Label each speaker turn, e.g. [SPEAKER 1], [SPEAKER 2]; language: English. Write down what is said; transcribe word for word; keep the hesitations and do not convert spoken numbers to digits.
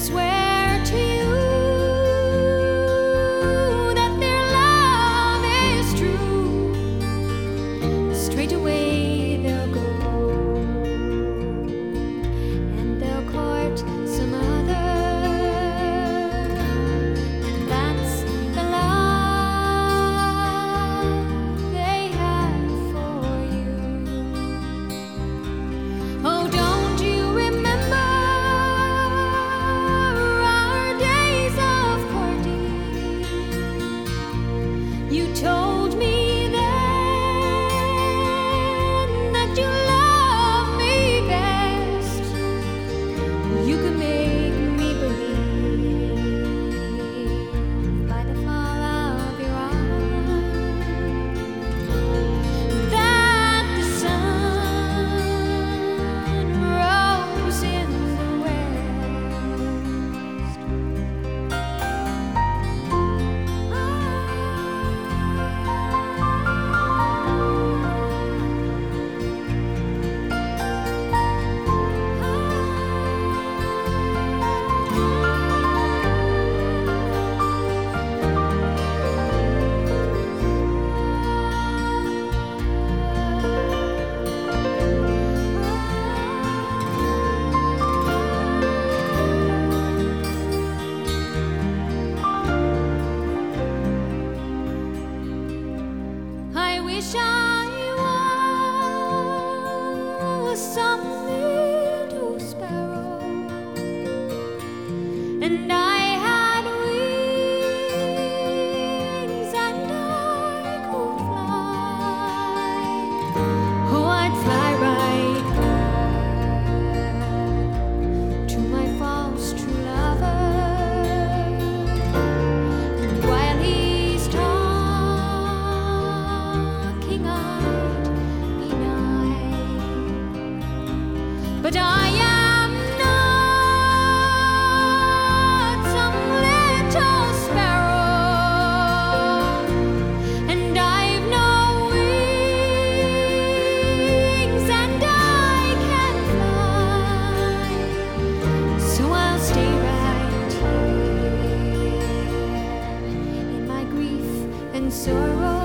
[SPEAKER 1] swear to you that their love is true. Straight away they'll go, and they'll court some other, and that's the love they have for you. Oh, don't you remember our days of courting? You told me then that you loved me best. You could make me believe by the fall of your eyes that the sun rose in the west. I wish I was some little sparrow, and I had wings, and I could fly. Oh, I'd fly right back to my false true lover, and while he's talking I'd be nigh. But I am not some little sparrow, and I've no wings, and I can fly. So I'll stay right here in my grief and sorrow.